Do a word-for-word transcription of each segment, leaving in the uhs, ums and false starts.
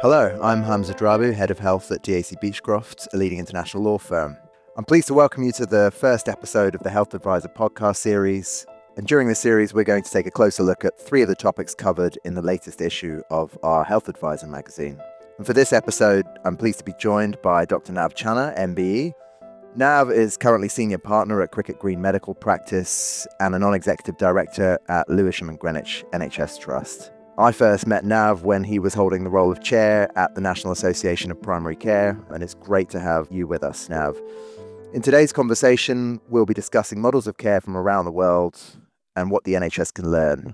Hello, I'm Hamza Drabu, Head of Health at D A C Beechcroft, a leading international law firm. I'm pleased to welcome you to the first episode of the Health Advisor podcast series. And during this series, we're going to take a closer look at three of the topics covered in the latest issue of our Health Advisor magazine. And for this episode, I'm pleased to be joined by Doctor Nav Channa, M B E. Nav is currently Senior Partner at Cricket Green Medical Practice and a Non-Executive Director at Lewisham and Greenwich N H S Trust. I first met Nav when he was holding the role of Chair at the National Association of Primary Care, and it's great to have you with us, Nav. In today's conversation, we'll be discussing models of care from around the world and what the N H S can learn.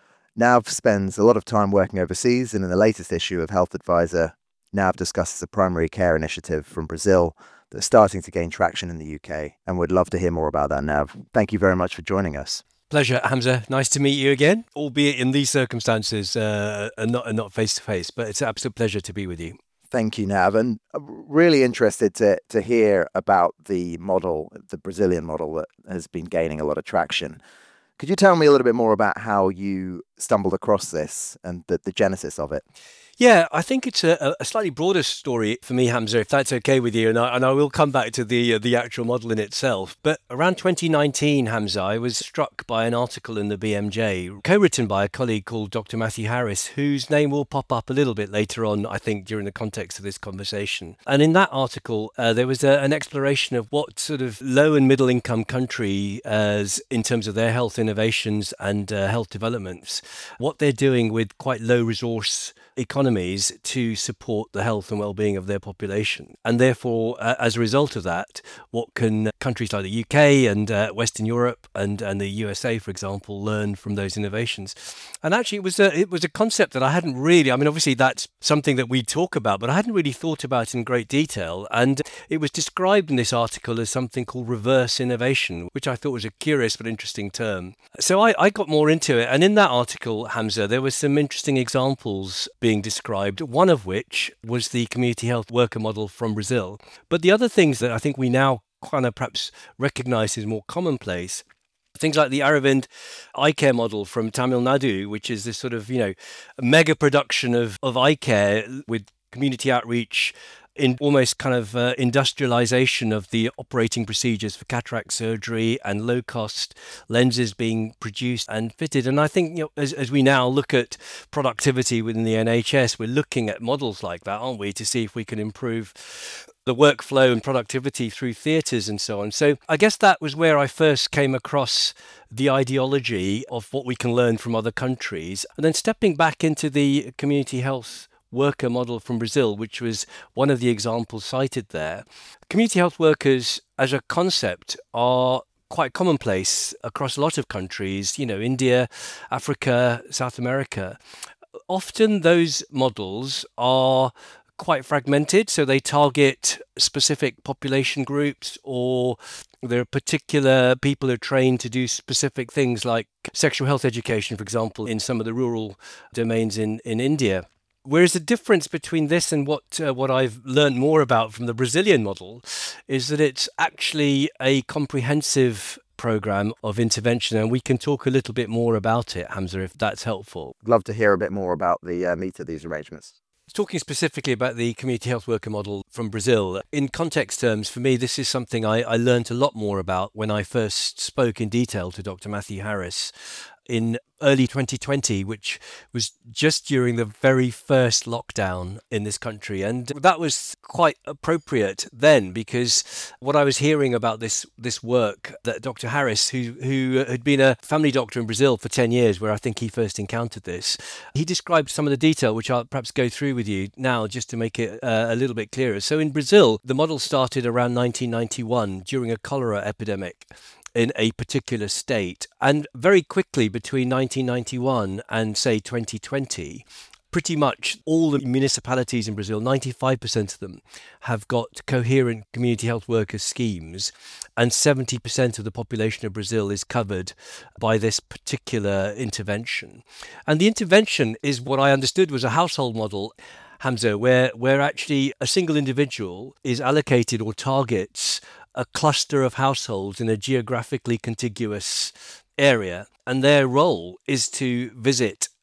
Nav spends a lot of time working overseas, and in the latest issue of Health Advisor, Nav discusses a primary care initiative from Brazil that's starting to gain traction in the U K, and we'd love to hear more about that, Nav. Thank you very much for joining us. Pleasure, Hamza. Nice to meet you again, albeit in these circumstances uh, and not and not face to face. But it's an absolute pleasure to be with you. Thank you, Nav. And I'm really interested to to hear about the model, the Brazilian model that has been gaining a lot of traction. Could you tell me a little bit more about how you stumbled across this and the, the genesis of it? Yeah, I think it's a, a slightly broader story for me, Hamza, if that's okay with you. And I, and I will come back to the uh, the actual model in itself. But around twenty nineteen, Hamza, I was struck by an article in the B M J, co-written by a colleague called Doctor Matthew Harris, whose name will pop up a little bit later on, I think, during the context of this conversation. And in that article, uh, there was a, an exploration of what sort of low and middle income country, as in terms of their health innovations and uh, health developments, what they're doing with quite low resource economies to support the health and well-being of their population. And therefore, uh, as a result of that, what can countries like the U K and uh, Western Europe and, and the U S A, for example, learn from those innovations? And actually, it was a, it was a concept that I hadn't really, I mean, obviously that's something that we talk about, but I hadn't really thought about in great detail. And it was described in this article as something called reverse innovation, which I thought was a curious but interesting term. So I, I got more into it. And in that article, Hamza, there were some interesting examples being described, one of which was the community health worker model from Brazil. But the other things that I think we now kind of perhaps recognize as more commonplace, things like the Aravind eye care model from Tamil Nadu, which is this sort of, you know, mega production of, of eye care with community outreach, in almost kind of uh, industrialization of the operating procedures for cataract surgery and low-cost lenses being produced and fitted. And I think, you know, as, as we now look at productivity within the N H S, we're looking at models like that, aren't we, to see if we can improve the workflow and productivity through theatres and so on. So I guess that was where I first came across the ideology of what we can learn from other countries. And then stepping back into the community health worker model from Brazil, which was one of the examples cited there. Community health workers as a concept are quite commonplace across a lot of countries, you know, India, Africa, South America. Often those models are quite fragmented, so they target specific population groups, or there are particular people who are trained to do specific things like sexual health education, for example, in some of the rural domains in, in India. Whereas the difference between this and what uh, what I've learned more about from the Brazilian model is that it's actually a comprehensive program of intervention, and we can talk a little bit more about it, Hamza, if that's helpful. I'd love to hear a bit more about the uh, meat of these arrangements. Talking specifically about the community health worker model from Brazil, in context terms, for me, this is something I, I learned a lot more about when I first spoke in detail to Doctor Matthew Harris in early twenty twenty, which was just during the very first lockdown in this country. And that was quite appropriate then, because what I was hearing about this this work that Doctor Harris, who who had been a family doctor in Brazil for ten years, where I think he first encountered this, he described some of the detail, which I'll perhaps go through with you now just to make it uh, a little bit clearer. So in Brazil, the model started around nineteen ninety-one during a cholera epidemic in a particular state. And very quickly between nineteen ninety-one and, say, twenty twenty, pretty much all the municipalities in Brazil, ninety-five percent of them, have got coherent community health workers schemes, and seventy percent of the population of Brazil is covered by this particular intervention. And the intervention is what I understood was a household model, Hamza, where, where actually a single individual is allocated or targets a cluster of households in a geographically contiguous area, and their role is to visit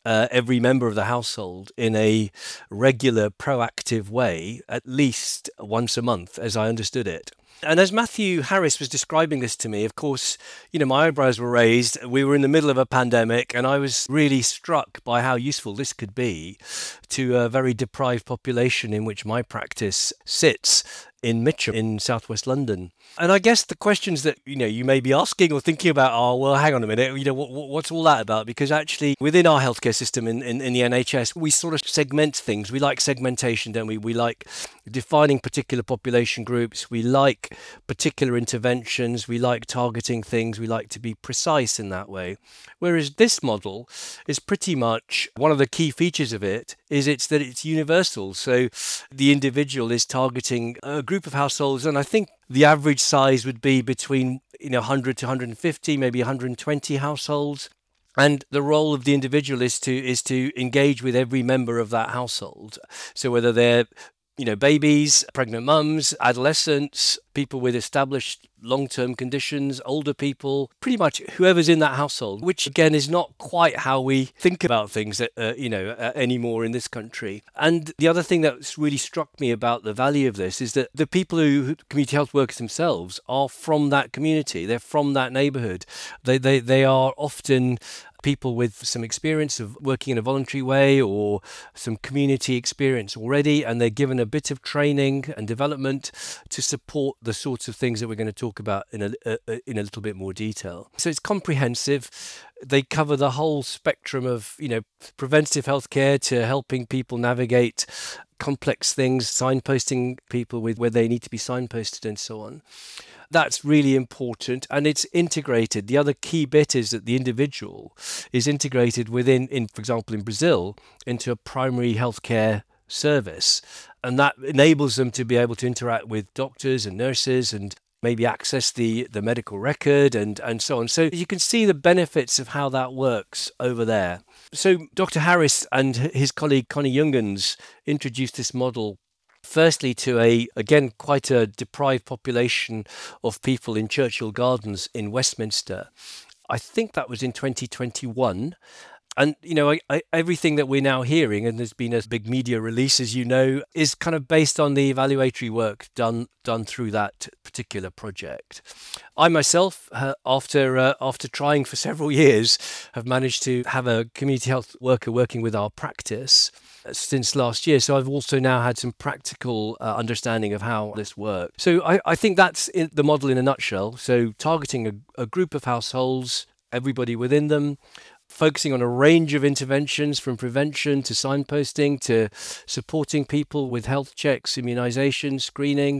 uh, every member of the household in a regular, proactive way, at least once a month, as I understood it. And as Matthew Harris was describing this to me, of course, you know, my eyebrows were raised. We were in the middle of a pandemic, and I was really struck by how useful this could be to a very deprived population in which my practice sits in Mitcham in southwest London. And I guess the questions that, you know, you may be asking or thinking about are, well, hang on a minute, you know, what, what's all that about? Because actually within our healthcare system in, in, in the N H S, we sort of segment things. We like segmentation, don't we? We like defining particular population groups. We like particular interventions. We like targeting things. We like to be precise in that way. Whereas this model is pretty much, one of the key features of it is it's that it's universal. So the individual is targeting a group of households, and I think the average size would be between, you know, one hundred to one hundred fifty, maybe one hundred twenty households. And the role of the individual is to is to engage with every member of that household. So whether they're, you know, babies, pregnant mums, adolescents, people with established long-term conditions, older people, pretty much whoever's in that household, which again is not quite how we think about things, uh, you know, uh, anymore in this country. And the other thing that's really struck me about the value of this is that the people who, community health workers themselves, are from that community. They're from that neighbourhood. They, they, they are often people with some experience of working in a voluntary way or some community experience already, and they're given a bit of training and development to support the sorts of things that we're going to talk about in a, uh, in a little bit more detail. So it's comprehensive. They cover the whole spectrum of, you know, preventative healthcare to helping people navigate complex things, signposting people with where they need to be signposted and so on. That's really important, and it's integrated. The other key bit is that the individual is integrated within, in, for example, in Brazil, into a primary healthcare service, and that enables them to be able to interact with doctors and nurses and maybe access the, the medical record and, and so on. So you can see the benefits of how that works over there. So Doctor Harris and his colleague Connie Jungens introduced this model firstly to a, again, quite a deprived population of people in Churchill Gardens in Westminster. I think that was in twenty twenty-one. And, you know, I, I, everything that we're now hearing, and there's been a big media release, as you know, is kind of based on the evaluatory work done done through that particular project. I myself, uh, after uh, after trying for several years, have managed to have a community health worker working with our practice since last year. So I've also now had some practical uh, understanding of how this works. So I, I think that's in the model in a nutshell. So targeting a, a group of households, everybody within them, focusing on a range of interventions from prevention to signposting to supporting people with health checks, immunisation, screening,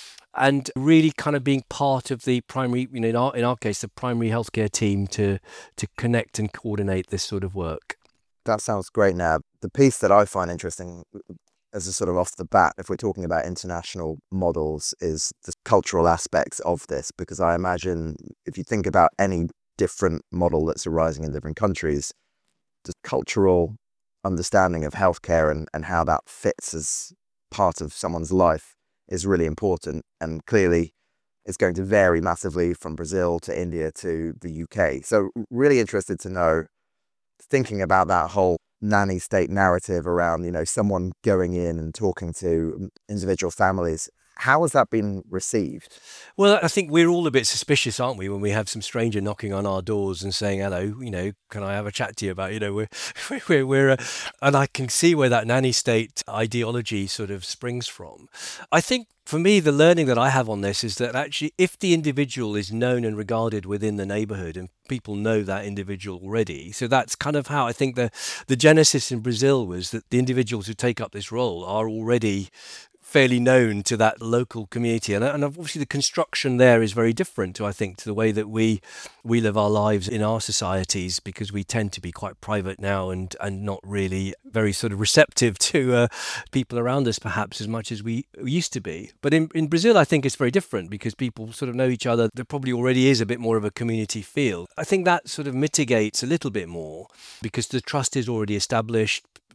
and really kind of being part of the primary, you know, in our, in our case, the primary healthcare team to to connect and coordinate this sort of work. That sounds great, Nab. The piece that I find interesting as a sort of off the bat, if we're talking about international models, is the cultural aspects of this, because I imagine if you think about any different model that's arising in different countries, the cultural understanding of healthcare and, and how that fits as part of someone's life is really important. And clearly it's going to vary massively from Brazil to India to the U K. So really interested to know, thinking about that whole nanny state narrative around, you know, someone going in and talking to individual families. How has that been received? Well, I think we're all a bit suspicious, aren't we, when we have some stranger knocking on our doors and saying, hello, you know, can I have a chat to you about, you know, we're, we're, we're uh, and I can see where that nanny state ideology sort of springs from. I think for me, the learning that I have on this is that actually, if the individual is known and regarded within the neighborhood and people know that individual already, so that's kind of how I think the, the genesis in Brazil was that the individuals who take up this role are already fairly known to that local community, and, and obviously the construction there is very different to, I think, to the way that we we live our lives in our societies, because we tend to be quite private now and and not really very sort of receptive to uh, people around us perhaps as much as we used to be. But in, in Brazil, I think it's very different because people sort of know each other. There probably already is a bit more of a community feel. I think that sort of mitigates a little bit more because the trust is already established.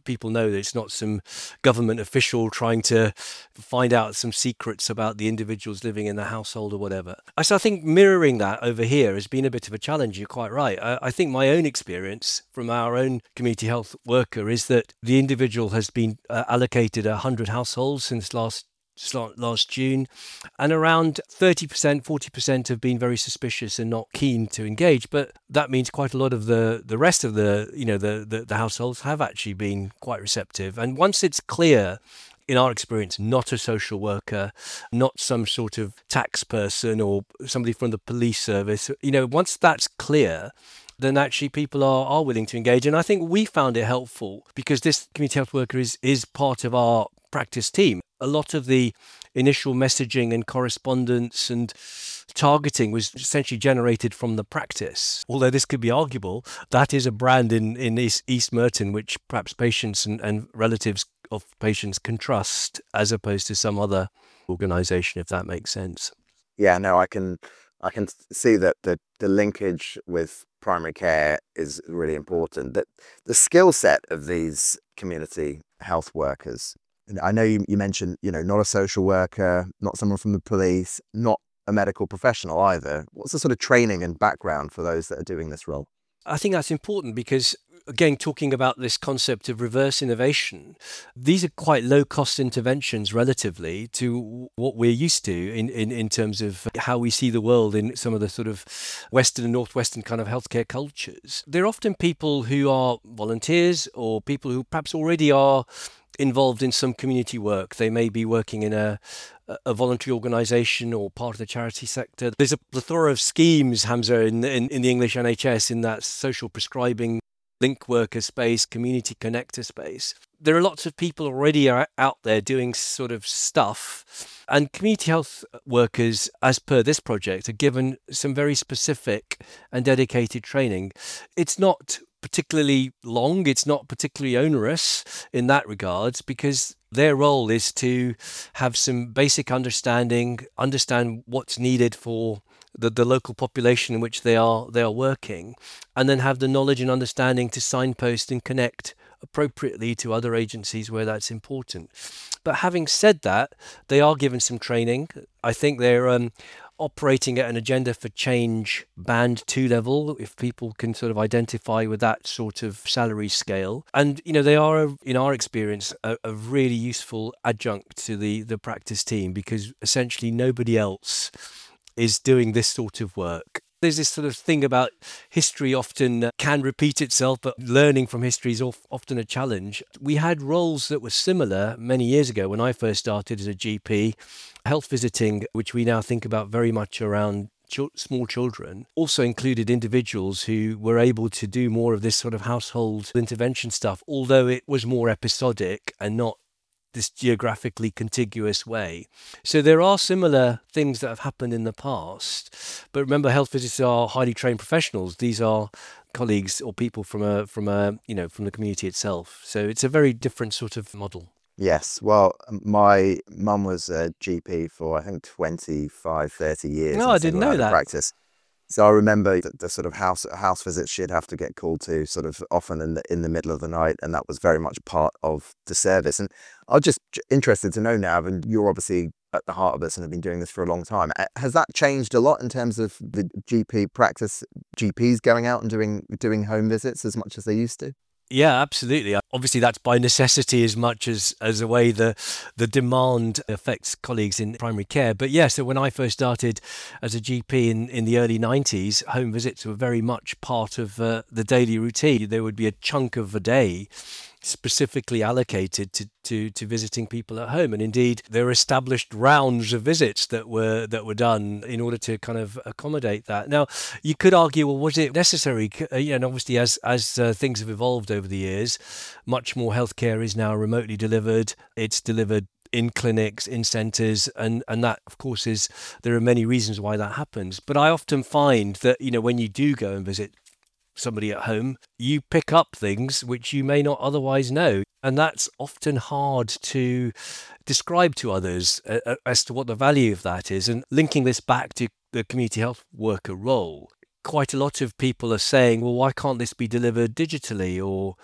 people know that it's not some government official trying to find out some secrets about the individuals living in the household or whatever. So I think mirroring that over here has been a bit of a challenge. You're quite right. I, I think my own experience from our own community health worker is that the individual has been uh, allocated one hundred households since last last June, and around thirty percent, forty percent have been very suspicious and not keen to engage. But that means quite a lot of the, the rest of the, you know, the, the, the households have actually been quite receptive. And once it's clear, in our experience, not a social worker, not some sort of tax person or somebody from the police service, you know, once that's clear, then actually people are, are willing to engage. And I think we found it helpful because this community health worker is, is part of our practice team. A lot of the initial messaging and correspondence and targeting was essentially generated from the practice. Although this could be arguable, that is a brand in, in East, East Merton, which perhaps patients and, and relatives of patients can trust as opposed to some other organisation, if that makes sense. Yeah, no, I can I can see that the, the linkage with primary care is really important. That the skill set of these community health workers, I know you, you mentioned, you know, not a social worker, not someone from the police, not a medical professional either. What's the sort of training and background for those that are doing this role? I think that's important because, again, talking about this concept of reverse innovation, these are quite low cost interventions relatively to what we're used to in, in, in terms of how we see the world in some of the sort of Western and Northwestern kind of healthcare cultures. They're often people who are volunteers or people who perhaps already are involved in some community work. They may be working in a a voluntary organisation or part of the charity sector. There's a plethora of schemes, Hamza, in, in, in the English N H S in that social prescribing, link worker space, community connector space. There are lots of people already out there doing sort of stuff, and community health workers, as per this project, are given some very specific and dedicated training. It's not particularly long, it's not particularly onerous in that regard, because their role is to have some basic understanding, understand what's needed for the, the local population in which they are they are working, and then have the knowledge and understanding to signpost and connect appropriately to other agencies where that's important. But having said that, they are given some training. I think they're um, operating at an agenda for change band two level, if people can sort of identify with that sort of salary scale. And, you know, they are, in our experience, a, a really useful adjunct to the, the practice team, because essentially nobody else is doing this sort of work. There's this sort of thing about history often can repeat itself, but learning from history is often a challenge. We had roles that were similar many years ago when I first started as a G P. Health visiting, which we now think about very much around ch- small children, also included individuals who were able to do more of this sort of household intervention stuff, although it was more episodic and not this geographically contiguous way. So there are similar things that have happened in the past, but remember, health visitors are highly trained professionals. These are colleagues or people from a from a you know from the community itself. So it's a very different sort of model. Yes, well, my mum was a G P for I think twenty-five, thirty years. No, I didn't know that. Practice. So I remember the, the sort of house house visits she'd have to get called to sort of often in the in the middle of the night, and that was very much part of the service. And I'm just interested to know now, and you're obviously at the heart of this and have been doing this for a long time. Has that changed a lot in terms of the G P practice, G Ps going out and doing doing home visits as much as they used to? Yeah, absolutely. Obviously, that's by necessity as much as as a way the the demand affects colleagues in primary care. But yeah, so when I first started as a G P in, in the early nineties, home visits were very much part of uh, the daily routine. There would be a chunk of a day specifically allocated to, to, to visiting people at home. And indeed, there are established rounds of visits that were that were done in order to kind of accommodate that. Now, you could argue, well, was it necessary? You know, and obviously, as, as uh, things have evolved over the years, much more healthcare is now remotely delivered. It's delivered in clinics, in centres, and, and that, of course, is, there are many reasons why that happens. But I often find that, you know, when you do go and visit somebody at home, you pick up things which you may not otherwise know. And that's often hard to describe to others uh, as to what the value of that is. And linking this back to the community health worker role, quite a lot of people are saying, well, why can't this be delivered digitally? Or,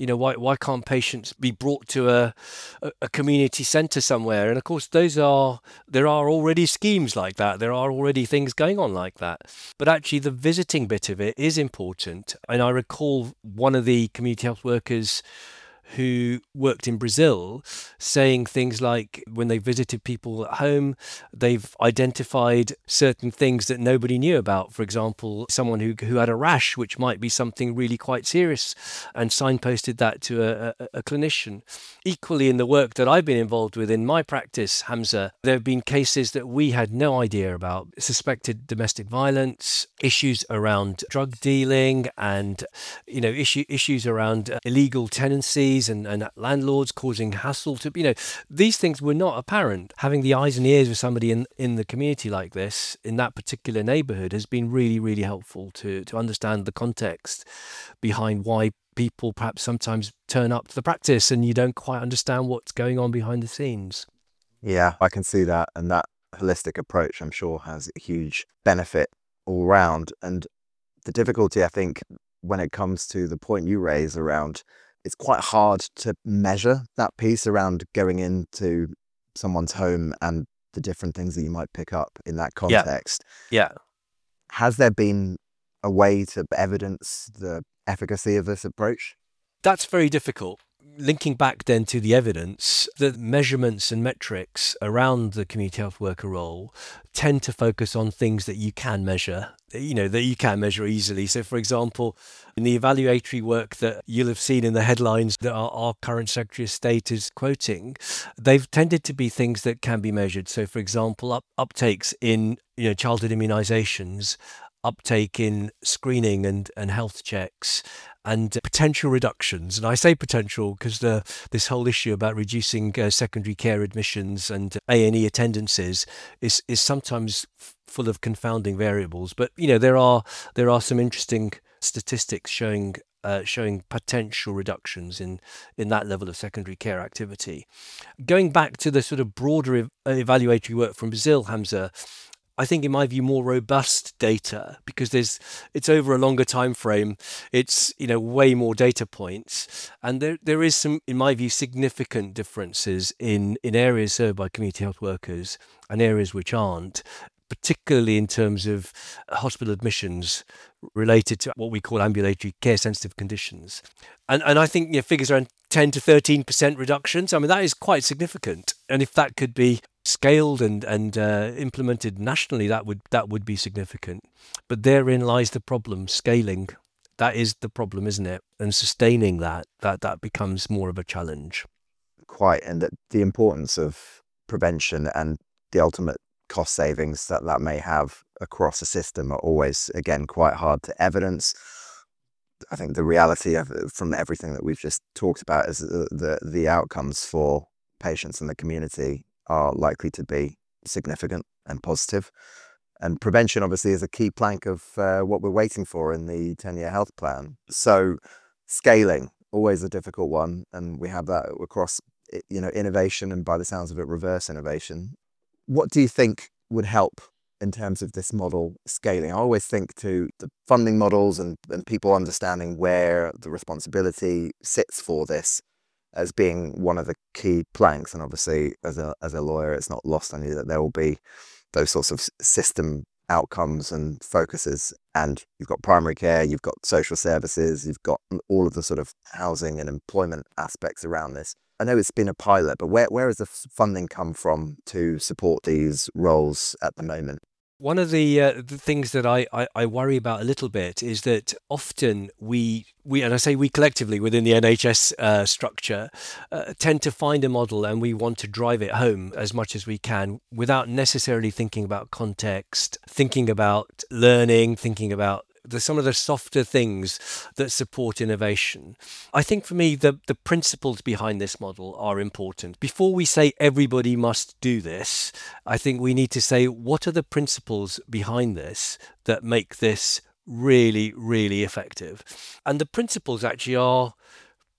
You know, why why can't patients be brought to a a, a community centre somewhere? And of course, those are there are already schemes like that. There are already things going on like that. But actually, the visiting bit of it is important. And I recall one of the community health workers who worked in Brazil saying things like when they visited people at home, they've identified certain things that nobody knew about. For example, someone who, who had a rash, which might be something really quite serious, and signposted that to a, a, a clinician. Equally, in the work that I've been involved with in my practice, Hamza, there have been cases that we had no idea about. Suspected domestic violence, issues around drug dealing, and you know issue, issues around uh, illegal tenancies and, and landlords causing hassle to, you know, these things were not apparent. Having the eyes and ears of somebody in, in the community like this, in that particular neighbourhood, has been really, really helpful to, to understand the context behind why people perhaps sometimes turn up to the practice and you don't quite understand what's going on behind the scenes. Yeah, I can see that. And that holistic approach, I'm sure, has a huge benefit all round. And the difficulty, I think, when it comes to the point you raise around, it's quite hard to measure that piece around going into someone's home and the different things that you might pick up in that context. Yeah. yeah. Has there been a way to evidence the efficacy of this approach? That's very difficult. Linking back then to the evidence, the measurements and metrics around the community health worker role tend to focus on things that you can measure, you know, that you can measure easily. So, for example, in the evaluatory work that you'll have seen in the headlines that our, our current Secretary of State is quoting, they've tended to be things that can be measured. So, for example, up, uptakes in you know childhood immunisations, uptake in screening and, and health checks, and potential reductions. And I say potential because the this whole issue about reducing uh, secondary care admissions and A and E attendances is is sometimes f- full of confounding variables. But you know there are there are some interesting statistics showing uh, showing potential reductions in in that level of secondary care activity. Going back to the sort of broader ev- evaluatory work from Brazil, Hamza, I think, in my view, more robust data, because there's it's over a longer time frame. It's you know way more data points, and there there is some, in my view, significant differences in in areas served by community health workers and areas which aren't, particularly in terms of hospital admissions related to what we call ambulatory care sensitive conditions. And and I think you know, figures around ten to thirteen percent reductions. I mean, that is quite significant. And if that could be scaled and and uh, implemented nationally, that would that would be significant. But therein lies the problem: scaling. That is the problem, isn't it? And sustaining that that that becomes more of a challenge. Quite, and that the importance of prevention and the ultimate cost savings that that may have across a system are always, again, quite hard to evidence. I think the reality of from everything that we've just talked about is the the, the outcomes for patients in the community are likely to be significant and positive. And prevention, obviously, is a key plank of uh, what we're waiting for in the ten-year health plan. So scaling, always a difficult one. And we have that across, you know, innovation and, by the sounds of it, reverse innovation. What do you think would help in terms of this model scaling? I always think to the funding models and, and people understanding where the responsibility sits for this as being one of the key planks. And obviously, as a as a lawyer, it's not lost on you that there will be those sorts of system outcomes and focuses. And you've got primary care, you've got social services, you've got all of the sort of housing and employment aspects around this. I know it's been a pilot, but where, where has the funding come from to support these roles at the moment? One of the uh, the things that I, I, I worry about a little bit is that often we we and I say we collectively within the N H S uh, structure uh, tend to find a model and we want to drive it home as much as we can without necessarily thinking about context, thinking about learning, thinking about the, some of the softer things that support innovation. I think for me, the, the principles behind this model are important. Before we say everybody must do this, I think we need to say what are the principles behind this that make this really, really effective. And the principles actually are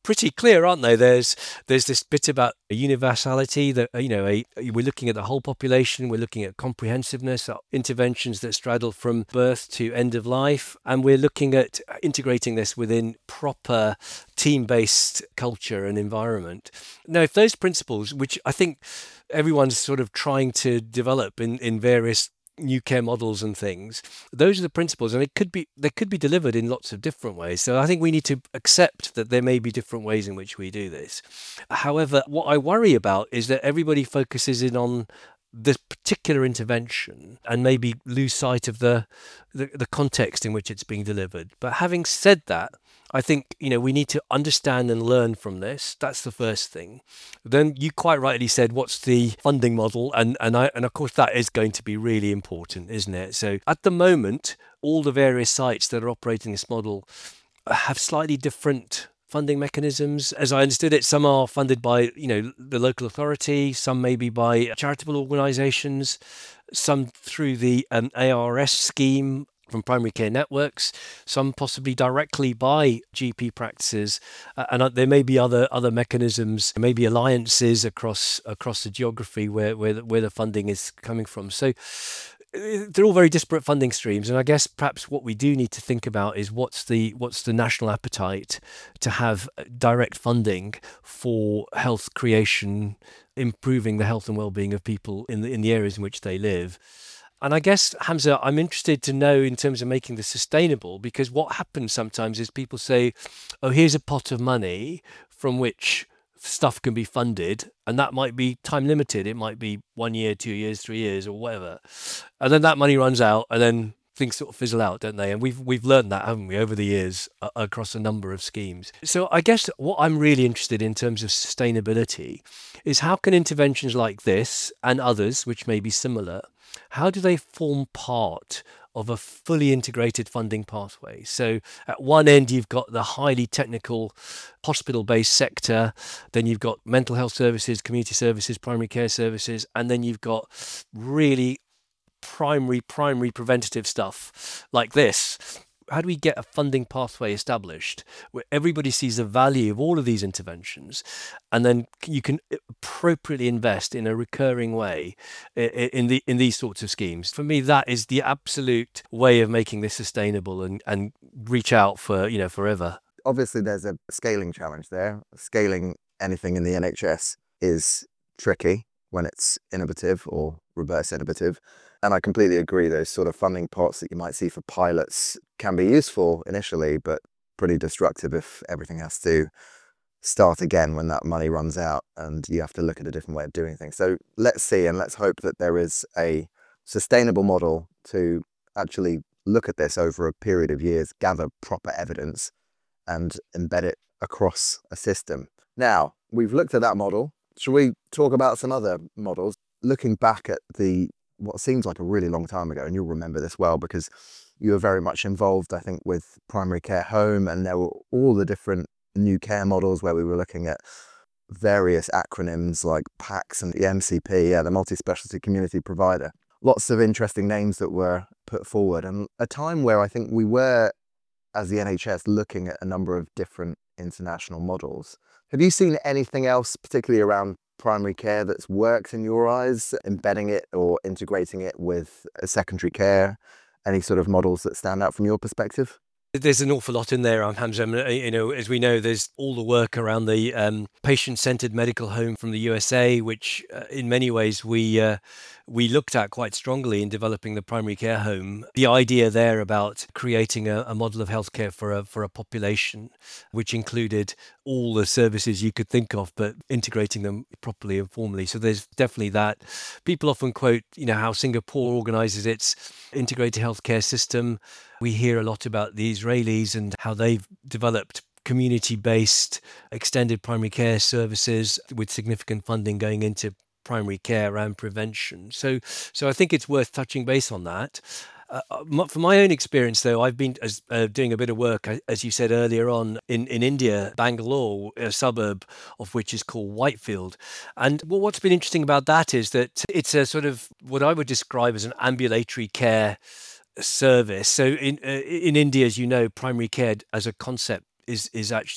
pretty clear, aren't they? There's there's this bit about a universality that, you know, a, we're looking at the whole population, we're looking at comprehensiveness, uh, interventions that straddle from birth to end of life, and we're looking at integrating this within proper team-based culture and environment. Now, if those principles, which I think everyone's sort of trying to develop in, in various new care models and things, those are the principles, and it could be they could be delivered in lots of different ways. So I think we need to accept that there may be different ways in which we do this. However, what I worry about is that everybody focuses in on this particular intervention and maybe lose sight of the, the the context in which it's being delivered. But having said that, I think, you know, we need to understand and learn from this. That's the first thing. Then you quite rightly said, what's the funding model? And and I and of course that is going to be really important, isn't it? So at the moment, all the various sites that are operating this model have slightly different funding mechanisms. As I understood it, some are funded by, you know, the local authority, some maybe by charitable organisations, some through the um, A R S scheme from primary care networks, some possibly directly by G P practices, uh, and uh, there may be other other mechanisms, maybe alliances across across the geography where where the, where the funding is coming from. So they're all very disparate funding streams, and I guess perhaps what we do need to think about is what's the what's the national appetite to have direct funding for health creation, improving the health and well-being of people in the in the areas in which they live. And I guess, Hamza, I'm interested to know in terms of making this sustainable, because what happens sometimes is people say, oh, here's a pot of money from which stuff can be funded, and that might be time limited. It might be one year, two years, three years, or whatever. And then that money runs out, and then things sort of fizzle out, don't they? And we've we've learned that, haven't we, over the years uh, across a number of schemes. So I guess what I'm really interested in terms of sustainability is how can interventions like this and others, which may be similar, how do they form part of a fully integrated funding pathway? So at one end, you've got the highly technical hospital-based sector, then you've got mental health services, community services, primary care services, and then you've got really primary, primary preventative stuff like this. How do we get a funding pathway established where everybody sees the value of all of these interventions, and then you can appropriately invest in a recurring way in the in these sorts of schemes? For me, that is the absolute way of making this sustainable and, and reach out for, you know, forever. Obviously, there's a scaling challenge there. Scaling anything in the N H S is tricky when it's innovative or reverse innovative. And I completely agree, those sort of funding pots that you might see for pilots can be useful initially, but pretty destructive if everything has to start again when that money runs out and you have to look at a different way of doing things. So let's see, and let's hope that there is a sustainable model to actually look at this over a period of years, gather proper evidence and embed it across a system. Now, we've looked at that model. Shall we talk about some other models? Looking back at the what seems like a really long time ago, and you'll remember this well because you were very much involved, I think, with primary care home, and there were all the different new care models where we were looking at various acronyms like PACS and the M C P, yeah, the multi-specialty community provider. Lots of interesting names that were put forward, and a time where I think we were, as the N H S, looking at a number of different international models. Have you seen anything else, particularly around primary care, that's worked in your eyes, embedding it or integrating it with a secondary care? Any sort of models that stand out from your perspective? There's an awful lot in there, um, Hamza. You know, as we know, there's all the work around the um, patient-centered medical home from the U S A, which uh, in many ways we uh, we looked at quite strongly in developing the primary care home. The idea there about creating a, a model of healthcare for a for a population, which included all the services you could think of, but integrating them properly and formally. So there's definitely that. People often quote, you know, how Singapore organises its integrated healthcare system. We hear a lot about the Israelis and how they've developed community-based extended primary care services with significant funding going into primary care and prevention. So, so I think it's worth touching base on that. Uh, from my own experience, though, I've been as, uh, doing a bit of work, as you said earlier on, in, in India, Bangalore, a suburb of which is called Whitefield. And well, what's been interesting about that is that it's a sort of what I would describe as an ambulatory care service. So in uh, in India, as you know, primary care as a concept is is actually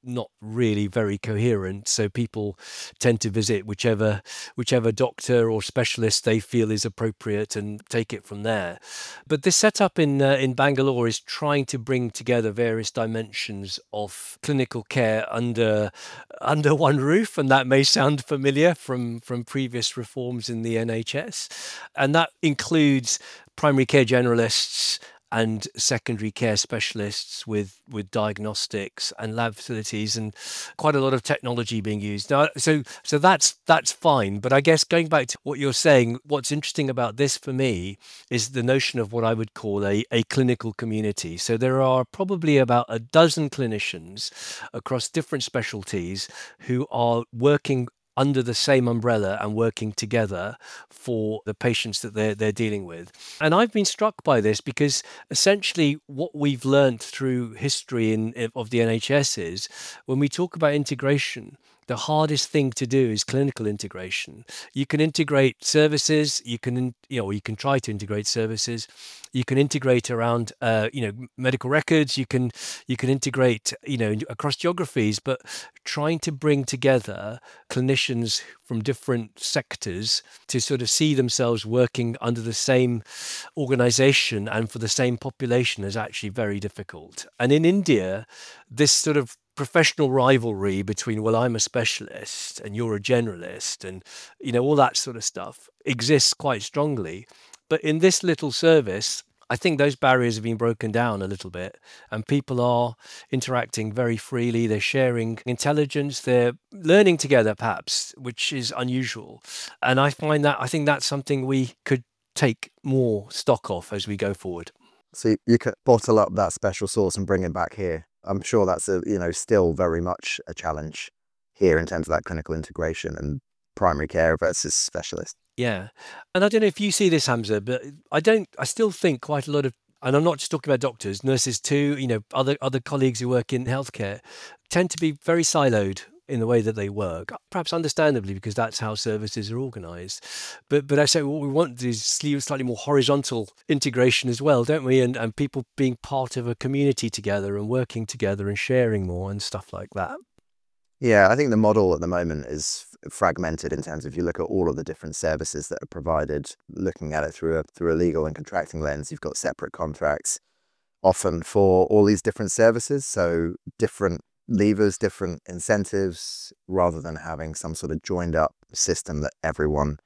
not really very coherent. So people tend to visit whichever whichever doctor or specialist they feel is appropriate and take it from there. But this setup in uh, in Bangalore is trying to bring together various dimensions of clinical care under under one roof, and that may sound familiar from from previous reforms in the N H S, and that includes primary care generalists and secondary care specialists with with diagnostics and lab facilities, and quite a lot of technology being used now. So so that's that's fine. But I guess going back to what you're saying, what's interesting about this for me is the notion of what I would call a, a clinical community. So there are probably about a dozen clinicians across different specialties who are working under the same umbrella and working together for the patients that they're, they're dealing with. And I've been struck by this because essentially what we've learned through history in, of the N H S is when we talk about integration, the hardest thing to do is clinical integration. You can integrate services, you can, you know, you can try to integrate services, you can integrate around, uh, you know, medical records, you can, you can integrate, you know, across geographies, but trying to bring together clinicians from different sectors to sort of see themselves working under the same organization and for the same population is actually very difficult. And in India, this sort of professional rivalry between, well, I'm a specialist and you're a generalist and, you know, all that sort of stuff exists quite strongly. But in this little service, I think those barriers have been broken down a little bit and people are interacting very freely. They're sharing intelligence. They're learning together, perhaps, which is unusual. And I find that, I think that's something we could take more stock of as we go forward. So you, you could bottle up that special sauce and bring it back here. I'm sure that's a, you know, still very much a challenge here in terms of that clinical integration and primary care versus specialist. Yeah. And I don't know if you see this, Hamza, but I don't, I still think quite a lot of, and I'm not just talking about doctors, nurses too, you know, other other colleagues who work in healthcare tend to be very siloed in the way that they work, perhaps understandably because that's how services are organized. But but I say what we want is slightly more horizontal integration as well, don't we? And and people being part of a community together and working together and sharing more and stuff like that. Yeah, I think the model at the moment is fragmented in terms of if you look at all of the different services that are provided, looking at it through a through a legal and contracting lens, you've got separate contracts often for all these different services. So different levers, different incentives, rather than having some sort of joined up system that everyone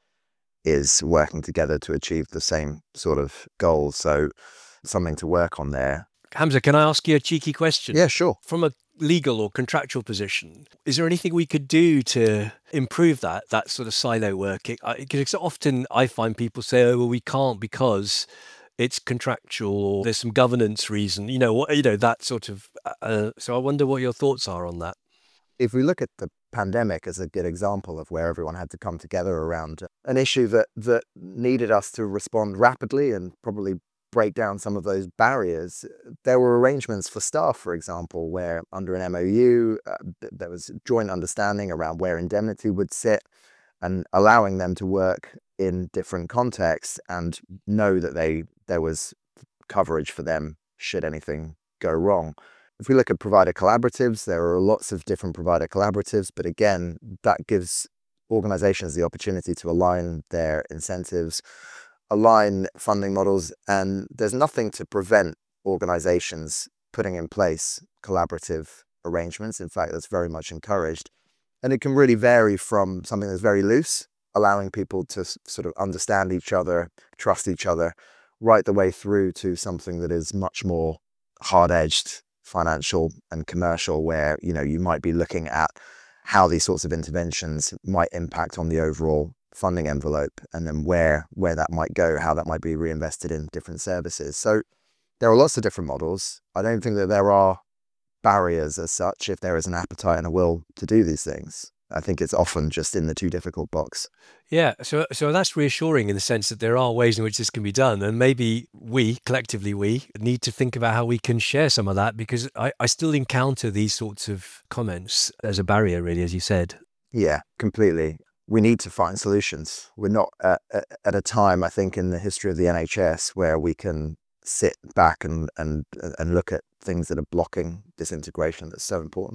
is working together to achieve the same sort of goals. So something to work on there. Hamza, can I ask you a cheeky question? Yeah, sure. From a legal or contractual position, is there anything we could do to improve that that sort of silo working? Because often I find people say, "Oh, well, we can't because it's contractual or there's some governance reason," you know, what you know that sort of. Uh, so I wonder what your thoughts are on that. If we look at the pandemic as a good example of where everyone had to come together around an issue that that needed us to respond rapidly and probably break down some of those barriers, there were arrangements for staff, for example, where under an M O U, uh, there was joint understanding around where indemnity would sit and allowing them to work in different contexts and know that they there was coverage for them should anything go wrong. If we look at provider collaboratives, there are lots of different provider collaboratives, but again, that gives organizations the opportunity to align their incentives, align funding models, and there's nothing to prevent organizations putting in place collaborative arrangements. In fact, that's very much encouraged. And it can really vary from something that's very loose, allowing people to sort of understand each other, trust each other, right the way through to something that is much more hard-edged, financial and commercial, where, you know, you might be looking at how these sorts of interventions might impact on the overall funding envelope, and then where where that might go, how that might be reinvested in different services. So there are lots of different models. I don't think that there are barriers as such if there is an appetite and a will to do these things. I think it's often just in the too difficult box. Yeah, so so that's reassuring in the sense that there are ways in which this can be done, and maybe we, collectively we, need to think about how we can share some of that, because I, I still encounter these sorts of comments as a barrier, really, as you said. Yeah, completely. We need to find solutions. We're not at, at a time, I think, in the history of the N H S where we can sit back and, and, and look at things that are blocking this integration that's so important.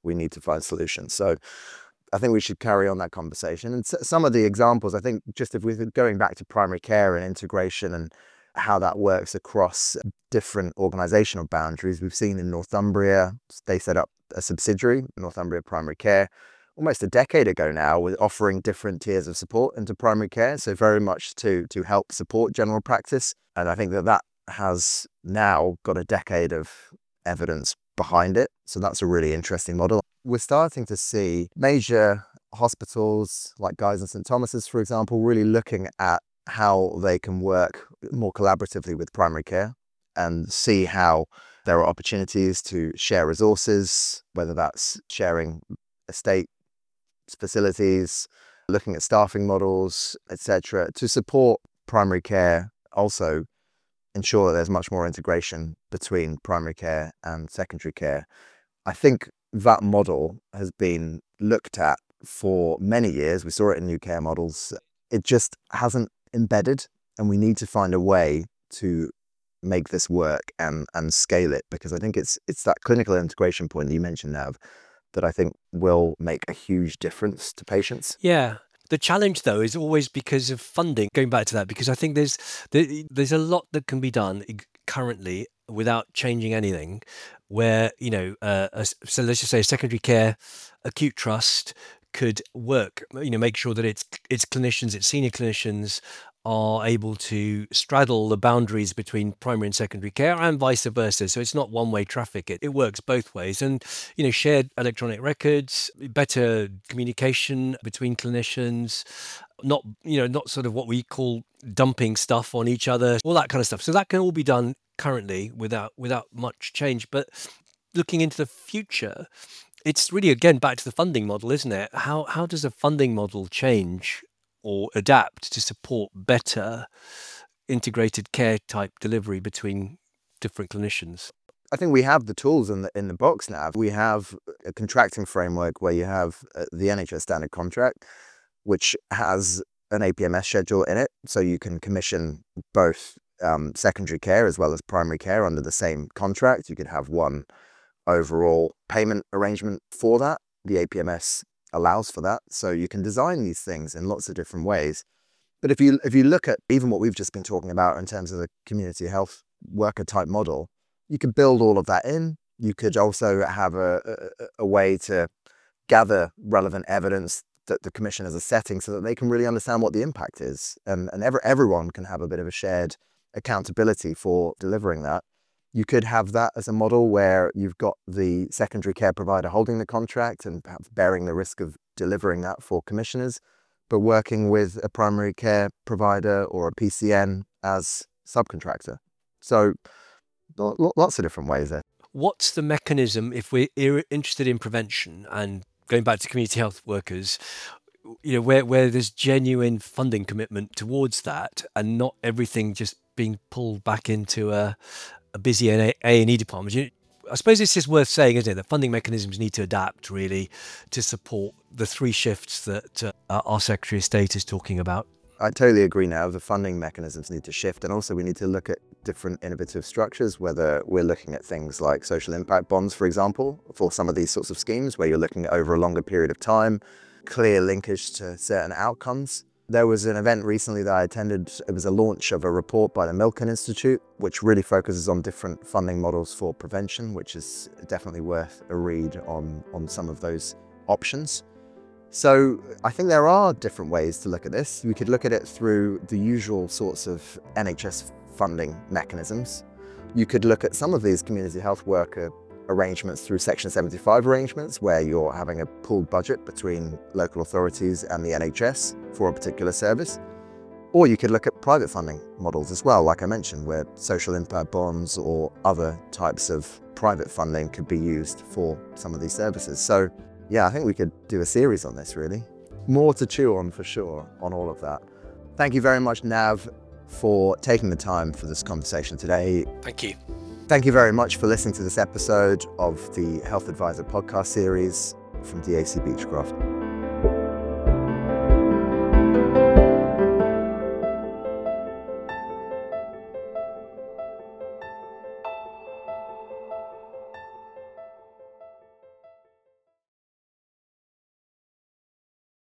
we need to find solutions. So I think we should carry on that conversation. And some of the examples, I think, just if we're going back to primary care and integration and how that works across different organisational boundaries, we've seen in Northumbria, they set up a subsidiary, Northumbria Primary Care, almost a decade ago now, with offering different tiers of support into primary care. So very much to to help support general practice. And I think that that has now got a decade of evidence behind it. So that's a really interesting model. We're starting to see major hospitals like Guy's and St Thomas's, for example, really looking at how they can work more collaboratively with primary care and see how there are opportunities to share resources, whether that's sharing estate facilities, looking at staffing models, et cetera, to support primary care, also ensure that there's much more integration between primary care and secondary care. I think that model has been looked at for many years. We saw it in new care models. It just hasn't embedded, and we need to find a way to make this work and and scale it, because I think it's it's that clinical integration point that you mentioned, Nav, that I think will make a huge difference to patients. Yeah. The challenge, though, is always because of funding. Going back to that, because I think there's there, there's a lot that can be done currently without changing anything. Where, you know, uh, a, so let's just say a secondary care acute trust could work, you know, make sure that its its clinicians, its senior clinicians are able to straddle the boundaries between primary and secondary care and vice versa. So it's not one-way traffic. It, it works both ways. And, you know, shared electronic records, better communication between clinicians, not, you know, not sort of what we call dumping stuff on each other, all that kind of stuff. So that can all be done currently without without much change. But looking into the future, it's really, again, back to the funding model, isn't it? How how does a funding model change or adapt to support better integrated care type delivery between different clinicians? I think we have the tools in the in the box now. We have a contracting framework where you have the N H S standard contract, which has an A P M S schedule in it, so you can commission both um, secondary care as well as primary care under the same contract. You could have one overall payment arrangement for that. The A P M S allows for that, so you can design these things in lots of different ways. But if you if you look at even what we've just been talking about in terms of the community health worker type model, you could build all of that in. You could also have a, a, a way to gather relevant evidence that the commissioners are setting so that they can really understand what the impact is, and, and every, everyone can have a bit of a shared accountability for delivering that. You could have that as a model where you've got the secondary care provider holding the contract and perhaps bearing the risk of delivering that for commissioners, but working with a primary care provider or a P C N as subcontractor. So lots of different ways there. What's the mechanism if we're interested in prevention and going back to community health workers, you know, where, where there's genuine funding commitment towards that and not everything just being pulled back into a a busy A and E department? You, I suppose it's just worth saying, isn't it, that funding mechanisms need to adapt really to support the three shifts that uh, our Secretary of State is talking about. I totally agree now. The funding mechanisms need to shift, and also we need to look at different innovative structures, whether we're looking at things like social impact bonds, for example, for some of these sorts of schemes where you're looking at over a longer period of time, clear linkage to certain outcomes. There was an event recently that I attended. It was a launch of a report by the Milken Institute, which really focuses on different funding models for prevention, which is definitely worth a read on, on some of those options. So I think there are different ways to look at this. We could look at it through the usual sorts of N H S funding mechanisms. You could look at some of these community health worker arrangements through Section seventy-five arrangements, where you're having a pooled budget between local authorities and the N H S for a particular service. Or you could look at private funding models as well, like I mentioned, where social impact bonds or other types of private funding could be used for some of these services. So yeah, I think we could do a series on this, really. More to chew on for sure on all of that. Thank you very much, Nav, for taking the time for this conversation today. Thank you. Thank you very much for listening to this episode of the Health Advisor podcast series from D A C Beechcroft.